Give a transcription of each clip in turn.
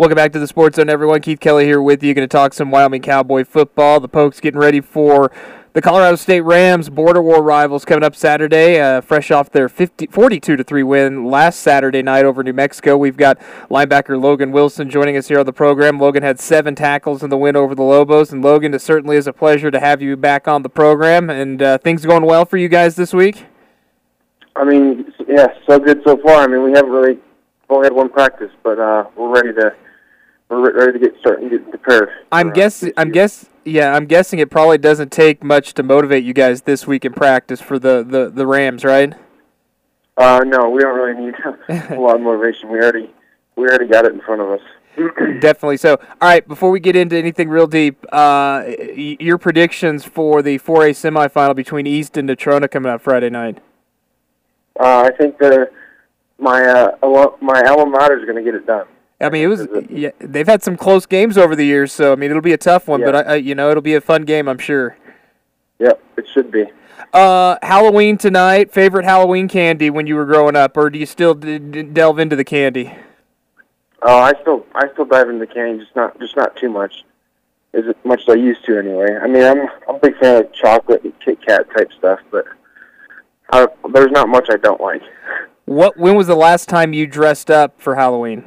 Welcome back to the Sports Zone, everyone. Keith Kelly here with you. Going to talk some Wyoming Cowboy football. The Pokes getting ready for the Colorado State Rams border war rivals coming up Saturday, fresh off their 42-3 win last Saturday night over New Mexico. We've got linebacker Logan Wilson joining us here on the program. Logan had 7 tackles in the win over the Lobos. And Logan, it certainly is a pleasure to have you back on the program. And things going well for you guys this week? I mean, yeah, so good so far. I mean, we haven't really only had one practice, but we're ready to get started and get prepared. I'm guessing it probably doesn't take much to motivate you guys this week in practice for the Rams, right? No, we don't really need a lot of motivation. We already got it in front of us. Definitely so. All right, before we get into anything real deep, your predictions for the 4A semifinal between East and Natrona coming up Friday night. I think my alma mater is going to get it done. I mean, they've had some close games over the years, so I mean, it'll be a tough one, yeah. But it'll be a fun game, I'm sure. Yep, it should be. Halloween tonight. Favorite Halloween candy when you were growing up, or do you still delve into the candy? Oh, I still dive into the candy, just not too much, as much as I used to anyway. I mean, I'm a big fan of chocolate and Kit Kat type stuff, but there's not much I don't like. When was the last time you dressed up for Halloween?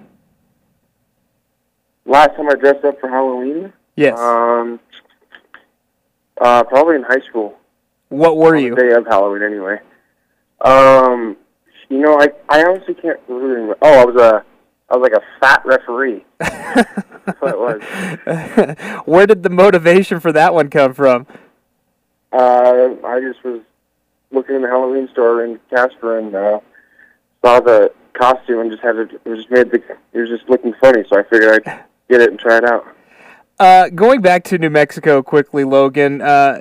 Last time I dressed up for Halloween? Yes. Probably in high school. What were you? The day of Halloween, anyway. I honestly can't really remember. Oh, I was like a fat referee. That's what it was. Where did the motivation for that one come from? I just was looking in the Halloween store in Casper and saw the costume and it was just looking funny, so I figured I'd get it and try it out. Going back to New Mexico quickly, Logan,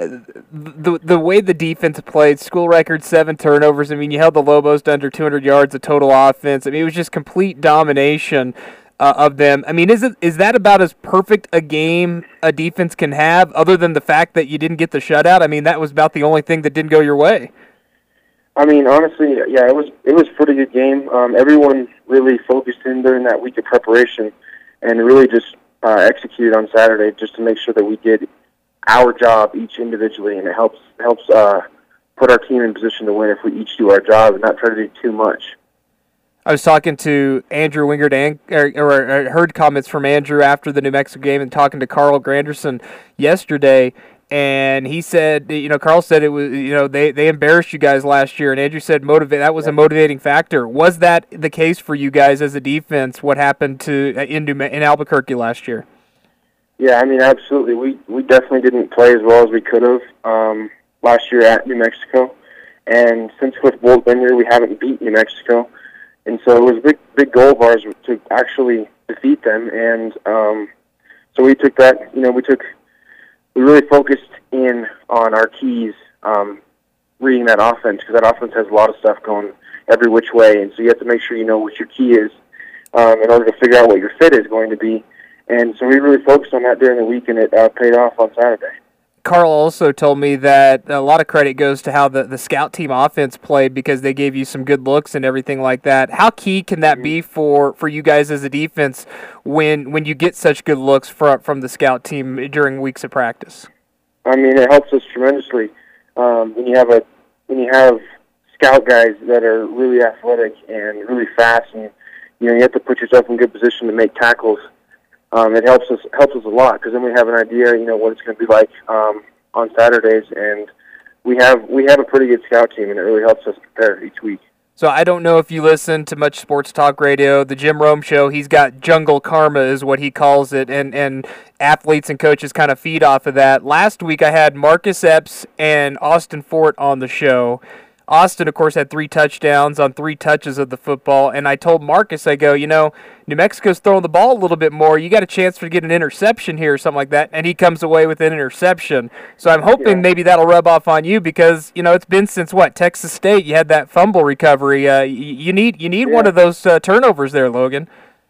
the way the defense played, school record 7 turnovers. I mean, you held the Lobos to under 200 yards of total offense. I mean, it was just complete domination of them. I mean, is that about as perfect a game a defense can have, other than the fact that you didn't get the shutout? I mean, that was about the only thing that didn't go your way. I mean, honestly, yeah, it was a pretty good game. Everyone really focused in during that week of preparation and really just executed on Saturday just to make sure that we did our job each individually, and it helps put our team in position to win if we each do our job and not try to do too much. I was talking to Andrew Wingard, or heard comments from Andrew after the New Mexico game, and talking to Carl Granderson yesterday. And he said, Carl said it was, they embarrassed you guys last year, and Andrew said that was a motivating factor. Was that the case for you guys as a defense? What happened in Albuquerque last year? Yeah, I mean, absolutely. We definitely didn't play as well as we could have last year at New Mexico, and since Cliff Bolt been here, we haven't beat New Mexico, and so it was a big goal of ours to actually defeat them, and so we took that. We really focused in on our keys, reading that offense, because that offense has a lot of stuff going every which way, and so you have to make sure you know what your key is in order to figure out what your fit is going to be. And so we really focused on that during the week, and it paid off on Saturday. Carl also told me that a lot of credit goes to how the scout team offense played, because they gave you some good looks and everything like that. How key can that be for you guys as a defense when you get such good looks from the scout team during weeks of practice? I mean, it helps us tremendously when you have scout guys that are really athletic and really fast, and you have to put yourself in good position to make tackles. It helps us a lot, because then we have an idea, what it's going to be like on Saturdays, and we have a pretty good scout team, and it really helps us prepare each week. So I don't know if you listen to much sports talk radio. The Jim Rome Show, he's got jungle karma is what he calls it, and athletes and coaches kind of feed off of that. Last week I had Marcus Epps and Austin Fort on the show. Austin, of course, had 3 touchdowns on 3 touches of the football, and I told Marcus, I go, New Mexico's throwing the ball a little bit more. You got a chance to get an interception here or something like that, and he comes away with an interception. So I'm hoping maybe that'll rub off on you, because, it's been since, Texas State, you had that fumble recovery. You need one of those turnovers there, Logan.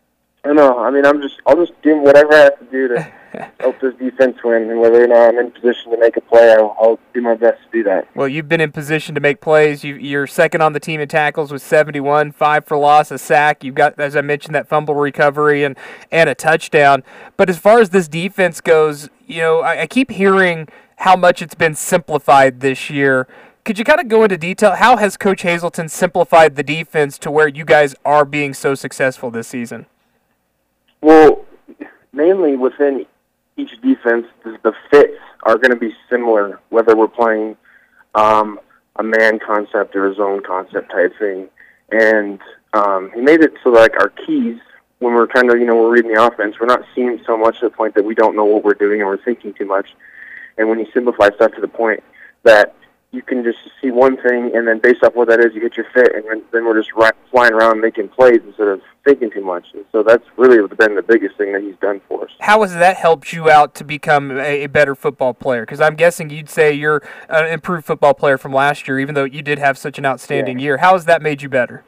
I know. I mean, I'll just do whatever I have to do to help this defense win, and whether or not I'm in position to make a play, I'll do my best to do that. Well, you've been in position to make plays. You're second on the team in tackles with 71, 5 for loss, a sack. You've got, as I mentioned, that fumble recovery and a touchdown. But as far as this defense goes, I keep hearing how much it's been simplified this year. Could you kind of go into detail? How has Coach Hazelton simplified the defense to where you guys are being so successful this season? Well, mainly within each defense, the fits are going to be similar, whether we're playing a man concept or a zone concept type thing. And he made it so like our keys, when we're kind of, we're reading the offense, we're not seeing so much to the point that we don't know what we're doing and we're thinking too much. And when you simplify stuff to the point that you can just see one thing, and then based off what that is, you get your fit, and then we're just flying around making plays instead of thinking too much. And so that's really been the biggest thing that he's done for us. How has that helped you out to become a better football player? Because I'm guessing you'd say you're an improved football player from last year, even though you did have such an outstanding year. How has that made you better?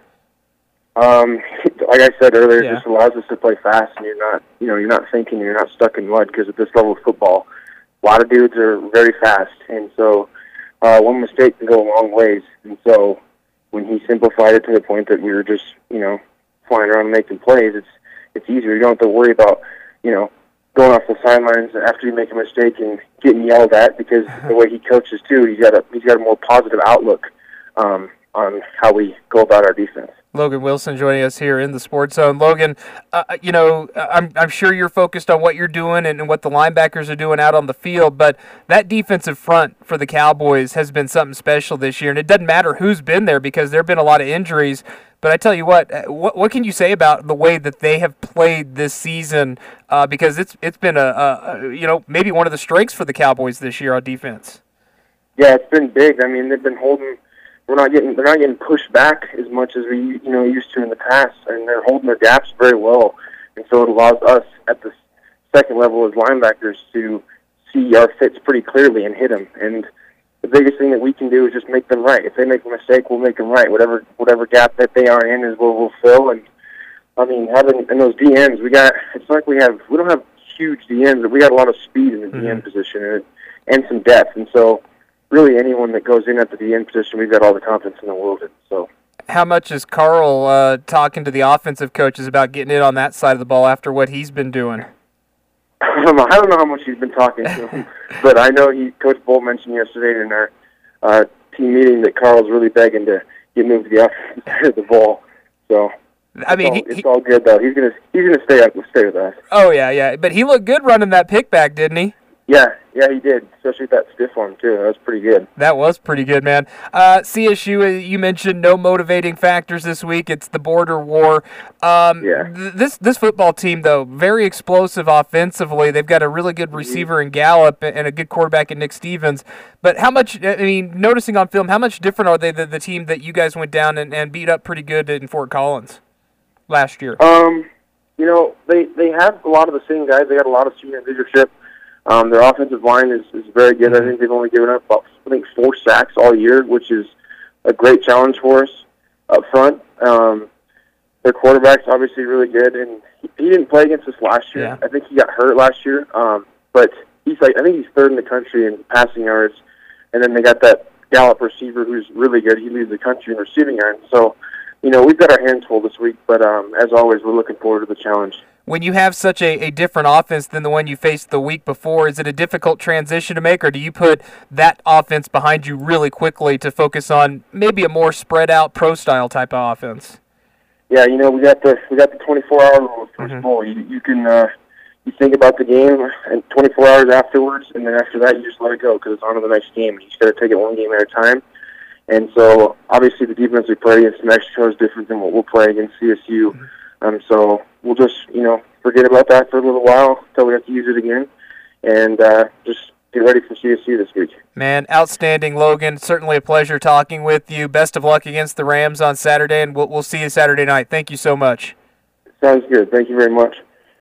Like I said earlier, it just allows us to play fast, and you're not thinking, you're not stuck in mud, because at this level of football, a lot of dudes are very fast, and so one mistake can go a long ways. And so when he simplified it to the point that we were just, flying around and making plays, it's easier. You don't have to worry about, going off the sidelines after you make a mistake and getting yelled at, because the way he coaches too, he's got a more positive outlook on how we go about our defense. Logan Wilson joining us here in the Sports Zone. Logan, I'm sure you're focused on what you're doing and what the linebackers are doing out on the field, but that defensive front for the Cowboys has been something special this year, and it doesn't matter who's been there because there have been a lot of injuries. But I tell you what can you say about the way that they have played this season? Because it's been maybe one of the strengths for the Cowboys this year on defense. Yeah, it's been big. I mean, they've been holding. They're not getting pushed back as much as we used to in the past, and they're holding their gaps very well. And so it allows us at the second level as linebackers to see our fits pretty clearly and hit them. And the biggest thing that we can do is just make them right. If they make a mistake, we'll make them right. Whatever gap that they are in is what we'll fill. And I mean, in those DNs, we don't have huge DNs, but we got a lot of speed in the DN position and some depth. And so really anyone that goes in at the DN position, we've got all the confidence in the world in. So, how much is Carl talking to the offensive coaches about getting in on that side of the ball after what he's been doing? I don't know how much he's been talking to him, but I know Coach Bolt mentioned yesterday in our team meeting that Carl's really begging to get moved to the offensive side of the ball. So I mean, it's all good though. He's gonna stay with us. Oh yeah. But he looked good running that pick back, didn't he? Yeah, he did, especially with that stiff arm, too. That was pretty good. That was pretty good, man. CSU, you mentioned no motivating factors this week. It's the border war. This football team, though, very explosive offensively. They've got a really good receiver in Gallup and a good quarterback in Nick Stevens. But how much, noticing on film, how much different are they than the team that you guys went down and beat up pretty good in Fort Collins last year? They have a lot of the same guys. They got a lot of senior leadership. Their offensive line is very good. I think they've only given up about 4 sacks all year, which is a great challenge for us up front. Their quarterback's obviously really good, and he didn't play against us last year. Yeah. I think he got hurt last year, but I think he's third in the country in passing yards. And then they got that Gallup receiver who's really good. He leads the country in receiving yards. So, we've got our hands full this week, but as always, we're looking forward to the challenge. When you have such a different offense than the one you faced the week before, is it a difficult transition to make, or do you put that offense behind you really quickly to focus on maybe a more spread-out pro-style type of offense? Yeah, we got the 24-hour rule first of all. You can you think about the game and 24 hours afterwards, and then after that you just let it go because it's on to the next game. You just got to take it one game at a time. And so obviously the defense we play against Mexico is different than what we'll play against CSU. So we'll just, forget about that for a little while until we have to use it again, and just get ready for CSU this week. Man, outstanding, Logan. Certainly a pleasure talking with you. Best of luck against the Rams on Saturday, and we'll see you Saturday night. Thank you so much. Sounds good. Thank you very much.